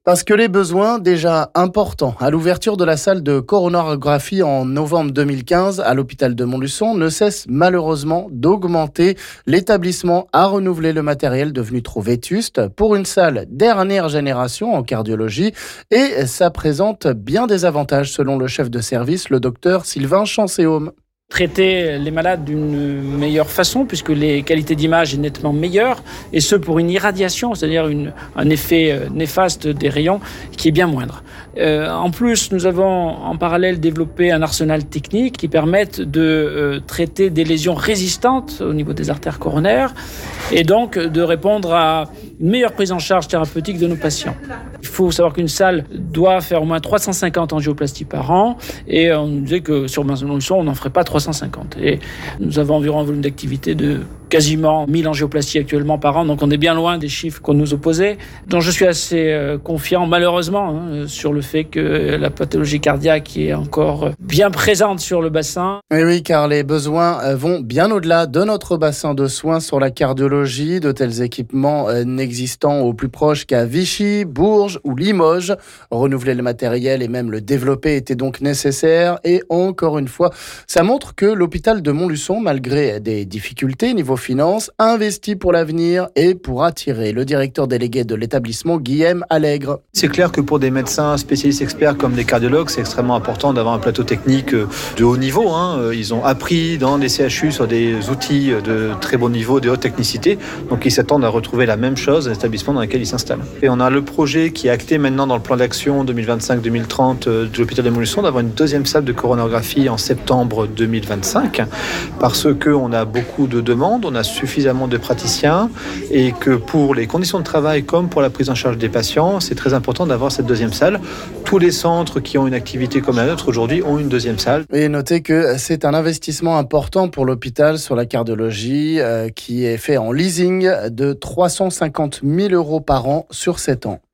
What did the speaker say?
Parce que les besoins déjà importants à l'ouverture de la salle de coronarographie en novembre 2015 à l'hôpital de Montluçon ne cessent malheureusement d'augmenter. L'établissement a renouvelé le matériel devenu trop vétuste pour une salle dernière génération en cardiologie et ça présente bien des avantages selon le chef de service, le docteur Sylvain Chanceaume. Traiter les malades d'une meilleure façon puisque les qualités d'image est nettement meilleures et ce pour une irradiation, c'est-à-dire un effet néfaste des rayons qui est bien moindre. En plus, nous avons en parallèle développé un arsenal technique qui permettent de traiter des lésions résistantes au niveau des artères coronaires et donc de répondre à une meilleure prise en charge thérapeutique de nos patients. Il faut savoir qu'une salle doit faire au moins 350 angioplasties par an et on nous disait que sur Montluçon, on n'en ferait pas 350. Et nous avons environ un volume d'activité de quasiment 1000 angioplasties actuellement par an, donc on est bien loin des chiffres qu'on nous opposait. Donc je suis assez confiant, malheureusement, sur le fait que la pathologie cardiaque est encore bien présente sur le bassin. Et oui, car les besoins vont bien au-delà de notre bassin de soins sur la cardiologie, de tels équipements n'existant au plus proche qu'à Vichy, Bourges ou Limoges. Renouveler le matériel et même le développer était donc nécessaire. Et encore une fois, ça montre que l'hôpital de Montluçon, malgré des difficultés niveau finances, investit pour l'avenir et pour attirer le directeur délégué de l'établissement, Guillaume Allègre. C'est clair que pour des médecins spécialistes experts comme des cardiologues, c'est extrêmement important d'avoir un plateau technique de haut niveau. Ils ont appris dans les CHU sur des outils de très bon niveau, de haute technicité. Donc ils s'attendent à retrouver la même chose dans l'établissement dans lequel ils s'installent. Et on a le projet qui est acté maintenant dans le plan d'action 2025-2030 de l'hôpital de Montluçon d'avoir une deuxième salle de coronarographie en septembre 2025 parce qu'on a beaucoup de demandes, on a suffisamment de praticiens et que pour les conditions de travail comme pour la prise en charge des patients, c'est très important d'avoir cette deuxième salle. Tous les centres qui ont une activité comme la nôtre aujourd'hui ont une deuxième salle. Et notez que c'est un investissement important pour l'hôpital sur la cardiologie qui est fait en leasing de 350 000 € par an sur 7 ans.